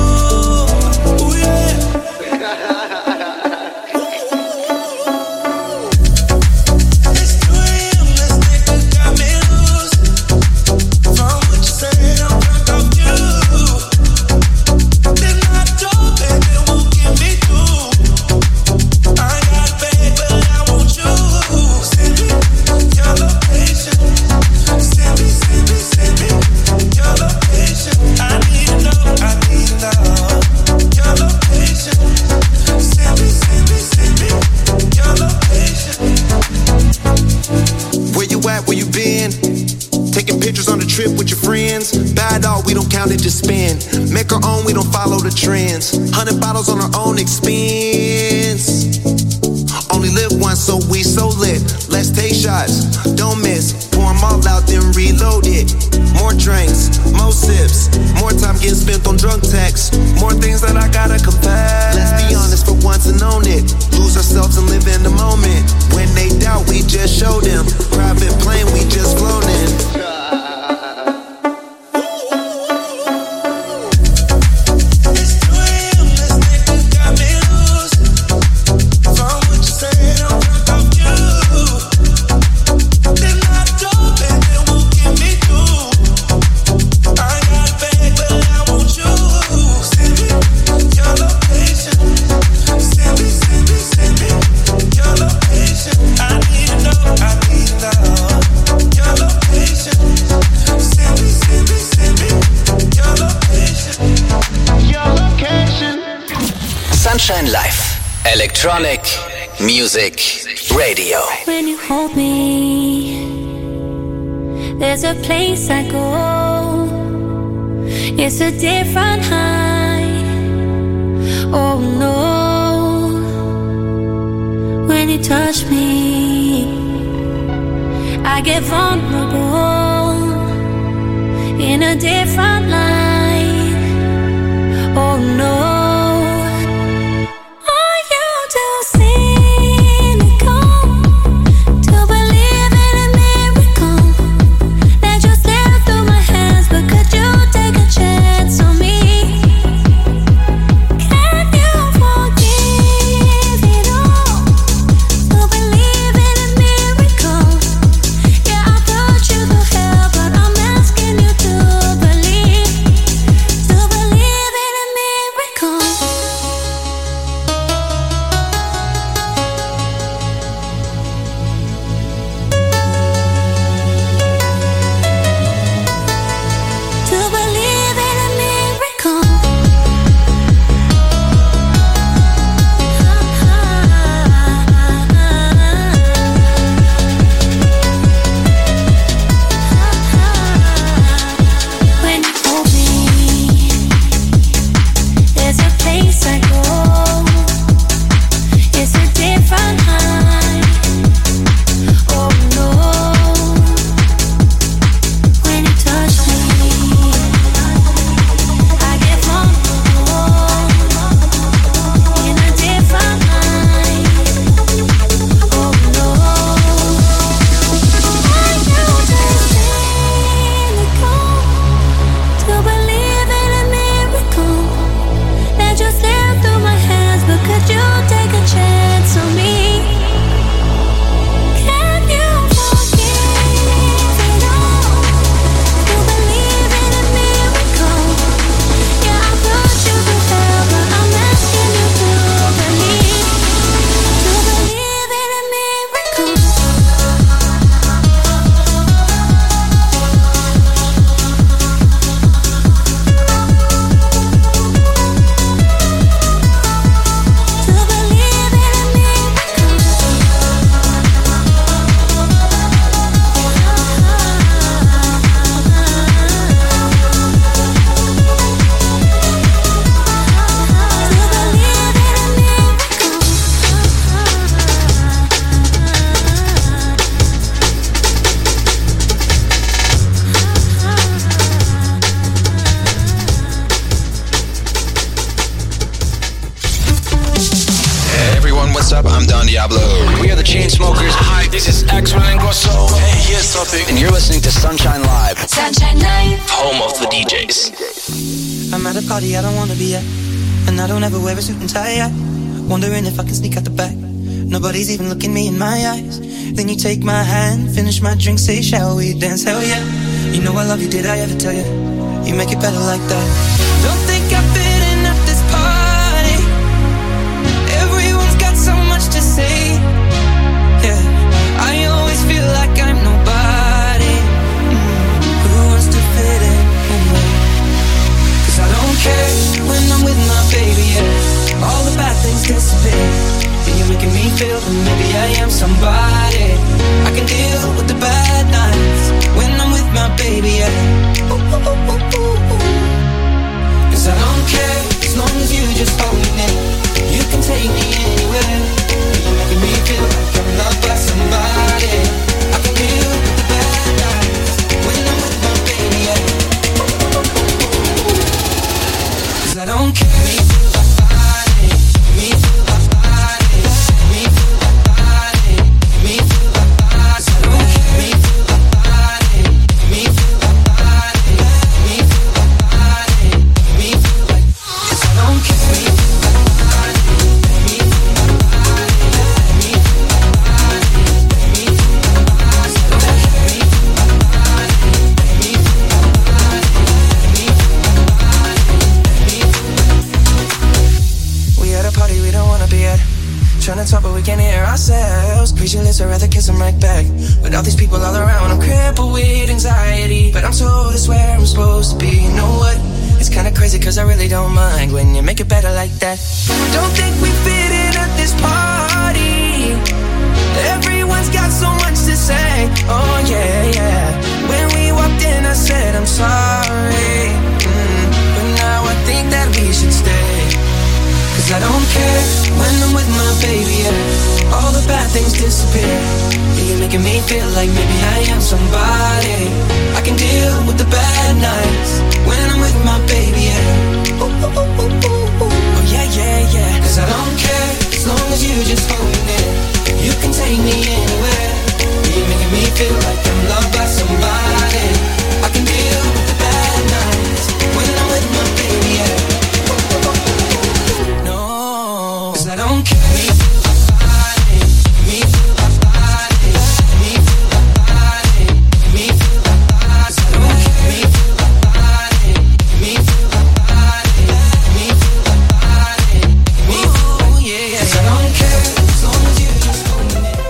Just spin, make our own, we don't follow the trends. 100 bottles on our own expense. Only live once, so we so lit. Let's take shots, don't miss. Pour them all out, then reload it. More drinks, more sips. More time getting spent on drunk texts. More things that I gotta confess. Let's be honest for once and own it. Lose ourselves and live in the moment. When they doubt, we just show them. Private plane, we just flown in. Send me Electronic Music Radio. When you hold me, there's a place I go. It's a different high. Oh no. When you touch me, I get vulnerable in a different light. Oh no. And you're listening to Sunshine Live. Sunshine Live. Home of the DJs. I'm at a party I don't wanna be at, and I don't ever wear a suit and tie yet. Wondering if I can sneak out the back. Nobody's even looking me in my eyes. Then you take my hand, finish my drink, say shall we dance? Hell yeah. You know I love you, did I ever tell you? You make it better like that. Don't think I fit in at this party. Everyone's got so much to say. Yeah, I always feel like I'm nobody. Who wants to fit in anyway? Cause I don't care when I'm with my baby, yeah. All the bad things dissipate. But you're making me feel that maybe I am somebody. I can deal with the bad nights when I'm with my baby, yeah. Ooh, ooh, ooh, ooh, ooh. Cause I don't care as long as you just hold me near. You can take me anywhere. You're making me feel like I'm loved by somebody. I can deal with the bad nights when I'm with my baby, yeah. Cause I don't care. Me feel like body. Me feel like body. Me feel like body. Me feel like body. Cause I don't care. Me feel like body. Me feel like body. Me feel like body. Me feel like. Cause I don't care. Me feel like body. Me feel like body. Me feel like body. Me feel like body. Cause I don't care. Me feel like body. Me feel like body. Me feel like body. We at a party we don't wanna be at. Trying to talk but we can't hear ourselves. Speechless, I'd rather kiss them right back. With all these people all around, I'm crippled with anxiety. But I'm told it's where I'm supposed to be. You know what? It's kinda crazy cause I really don't mind when you make it better like that. Don't think we fit in at this party. Everyone's got so much to say. Oh yeah, yeah. When we walked in, I said I'm sorry. But now I think that we should stay. Cause I don't care when I'm with my baby, yeah. All the bad things disappear. Yeah, you're making me feel like maybe I am somebody. I can deal with the bad nights when I'm with my baby, yeah. Ooh, ooh, ooh, ooh, ooh. Oh yeah, yeah, yeah. Cause I don't care as long as you just hold me near. You can take me anywhere. You're making me feel like I'm loved by somebody. I can deal with the bad nights when I'm with my baby, yeah. No, cause I don't care. Me feel my body. Me feel my body. Me feel my body. Me feel my body. I don't care. Me feel my body. Me feel my body. Me feel my body. Me feel my body. Yeah, cause I don't care as long as you just hold me near.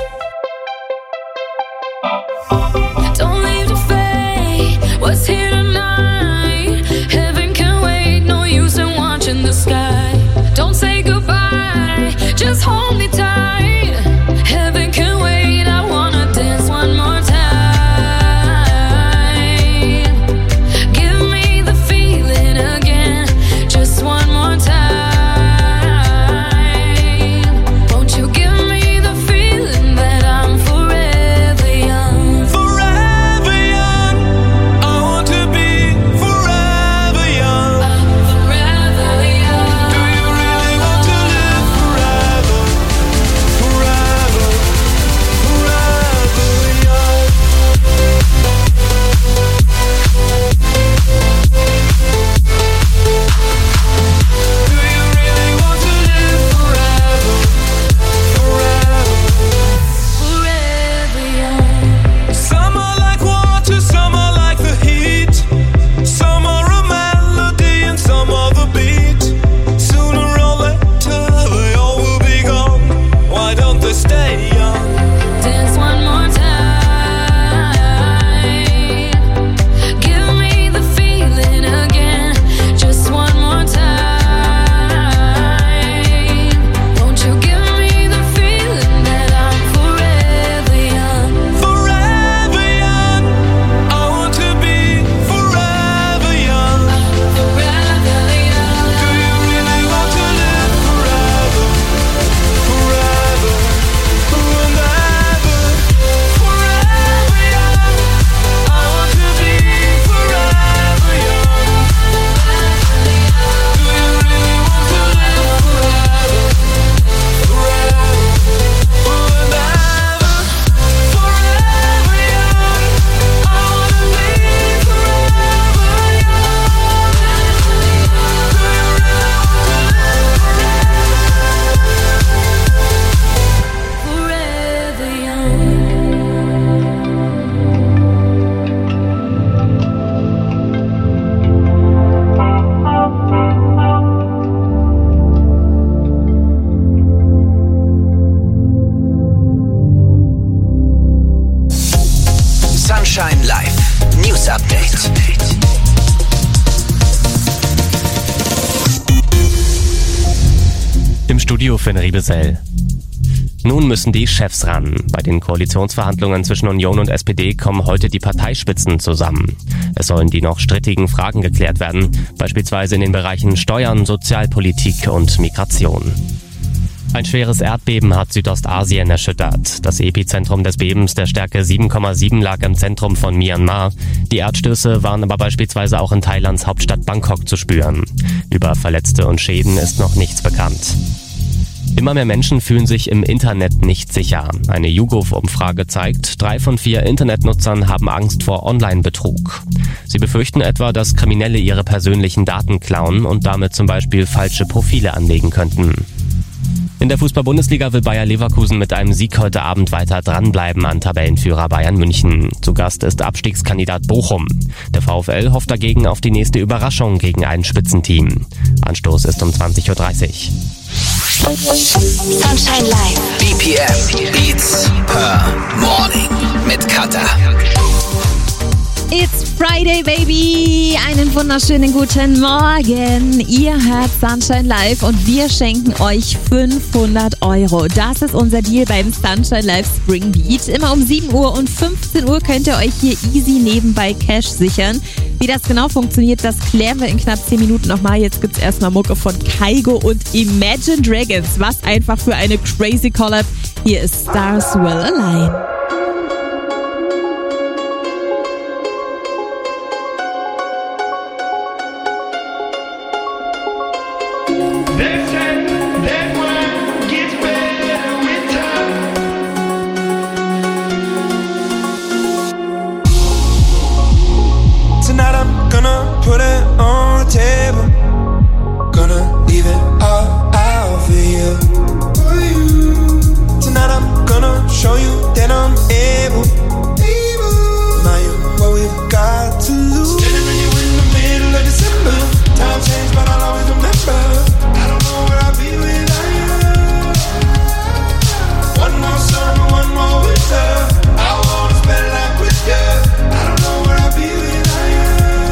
Don't leave the fate. What's here tonight? Heaven can wait. No use in watching the sky. Don't say goodbye. Just hold me tight. Heaven can wait. I wanna dance one more time. Give me the feeling again. Just one more time. Won't you give me the feeling that I'm forever young? Forever young. I want to be forever young. Forever young. Do you really want to live forever? Forever, forever young. Do you really want to live forever? Forever. Forever young. Some are like water, some are like the heat. Some are a melody and some are the beat. Sooner or later they all will be gone. Why don't they stay young? Dance one more time. Give me the feeling again. Just one more time. Won't you give me the feeling that I'm forever young? Forever young. I want to be forever young. Forever young. Do you really want to live forever? Forever and ever. Forever young. I want to be forever young. Do you really want to live forever? Forever and ever. Forever young. I want to be forever young. Forever young. Sunshine Live. News Update. Im Studio Finn Riebesell. Nun müssen die Chefs ran. Bei den Koalitionsverhandlungen zwischen Union und SPD kommen heute die Parteispitzen zusammen. Es sollen die noch strittigen Fragen geklärt werden, beispielsweise in den Bereichen Steuern, Sozialpolitik und Migration. Ein schweres Erdbeben hat Südostasien erschüttert. Das Epizentrum des Bebens der Stärke 7,7 lag im Zentrum von Myanmar. Die Erdstöße waren aber beispielsweise auch in Thailands Hauptstadt Bangkok zu spüren. Über Verletzte und Schäden ist noch nichts bekannt. Immer mehr Menschen fühlen sich im Internet nicht sicher. Eine YouGov-Umfrage zeigt, 3 von 4 Internetnutzern haben Angst vor Online-Betrug. Sie befürchten etwa, dass Kriminelle ihre persönlichen Daten klauen und damit zum Beispiel falsche Profile anlegen könnten. In der Fußball-Bundesliga will Bayer Leverkusen mit einem Sieg heute Abend weiter dranbleiben an Tabellenführer Bayern München. Zu Gast ist Abstiegskandidat Bochum. Der VfL hofft dagegen auf die nächste Überraschung gegen ein Spitzenteam. Anstoß ist um 20:30 Uhr. Sunshine Live. BPM Beats per Morning mit Katha. It's Friday, baby! Einen wunderschönen guten Morgen. Ihr hört Sunshine Live und wir schenken euch 500 €. Das ist unser Deal beim Sunshine Live Spring Beat. Immer um 7 Uhr und 15 Uhr könnt ihr euch hier easy nebenbei Cash sichern. Wie das genau funktioniert, das klären wir in knapp 10 Minuten nochmal. Jetzt gibt's erstmal Mucke von Kygo und Imagine Dragons. Was einfach für eine crazy Collab. Hier ist Stars Will Align. Tonight I'm gonna put it on the table. Gonna leave it all out for you. Tonight I'm gonna show you that I'm able. Now you what we've got to lose. Standing with you in the middle of December. Time changed, but I'll always remember. I don't know where I'll be without you. One more summer, one more winter. I wanna spend life with you. I don't know where I'll be without you.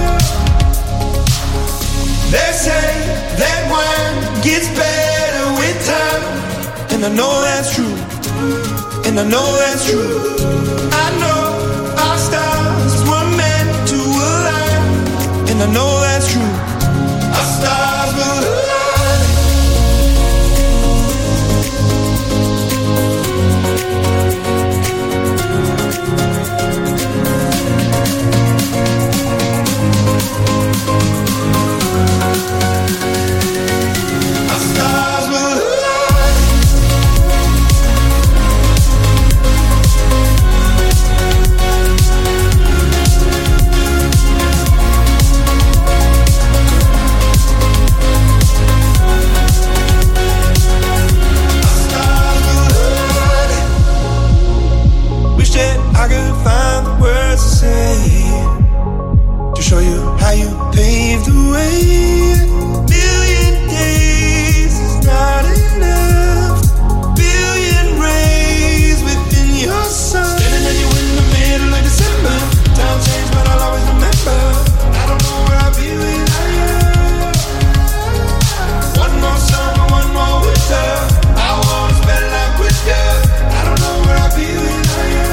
They say that wine gets better with time, and I know that's true, and I know that's true. I know our stars were meant to align, and I know that's true. Our stars will align. I could find the words to say to show you how you paved the way. Billion days is not enough. Billion rays within your sun. Standing at you in the middle of December. Time changed, but I'll always remember. I don't know where I'll be without you. One more summer, one more winter. I wanna spend life with you. I don't know where I'll be without you.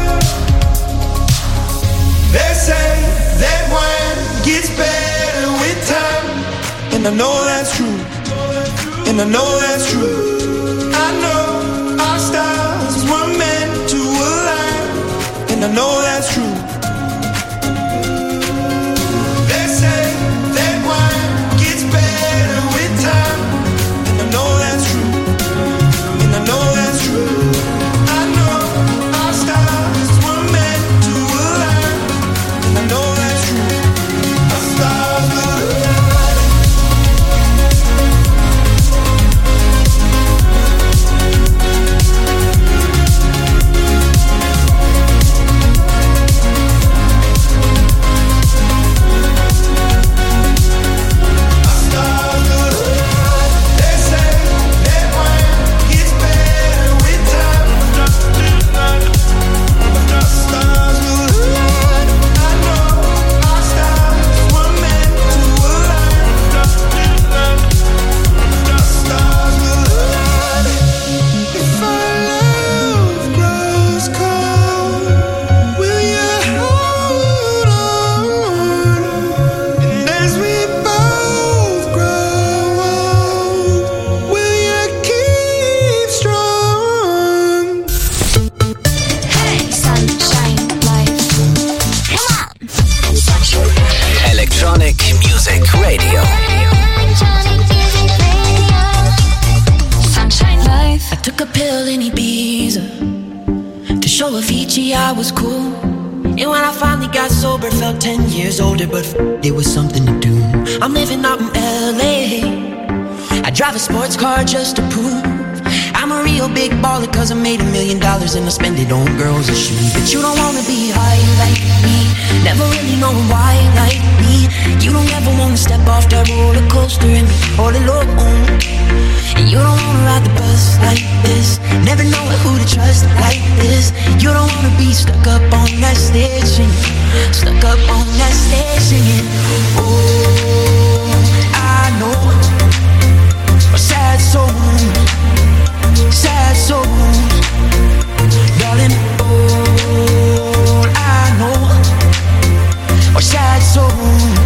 They say that wine gets better with time, and I know that's true, and I know that's true. I know our stars were meant to align, and I know that's true. They say that wine gets better with time, and I know that's true, and I know that's true. I know our stars were meant to align, and I know that's true. Our stars will align. Electronic Music Radio. Sunshine Life. I took a pill in Ibiza to show Avicii I was cool. And when I finally got sober, felt 10 years older, but it was something to do. I'm living out in LA. I drive a sports car just to prove I'm a real big baller, cause I made $1 million and I spend it on girls and shoes. But you don't wanna be high like me, never really know why like me. You don't ever wanna step off that roller coaster and be all alone. And you don't wanna ride the bus like this, never know who to trust like this. You don't wanna be stuck up on that stage and stuck up on that stage singing. Oh, I know a sad soul, darling. All I know are sad souls.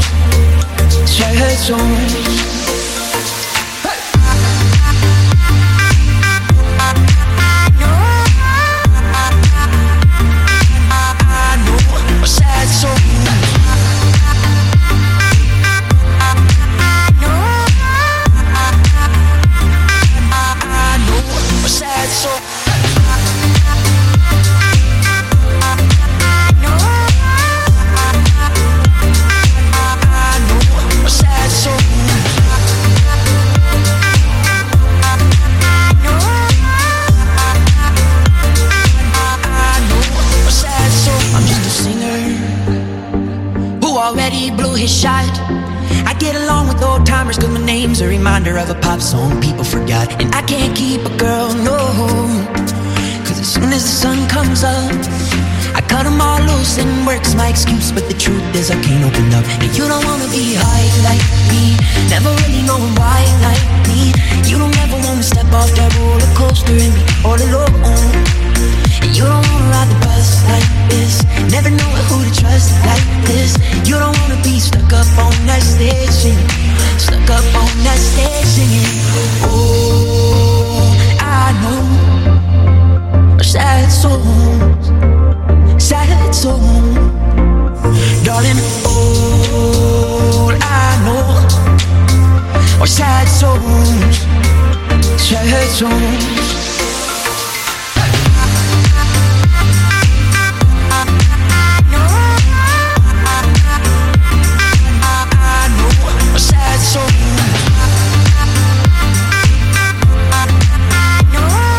Of a pop song people forgot. And I can't keep a girl, no, cause as soon as the sun comes up, I cut them all loose and work's my excuse. But the truth is I can't open up. And you don't wanna be high like me, never really knowing why like me. You don't ever wanna step off that roller coaster and be all alone. And you don't wanna ride the bus like this, never know who to trust like this. You don't wanna be stuck up on that stage singing, stuck up on that stage singing. Oh, I know sad souls, darling. All I know are sad souls, sad souls.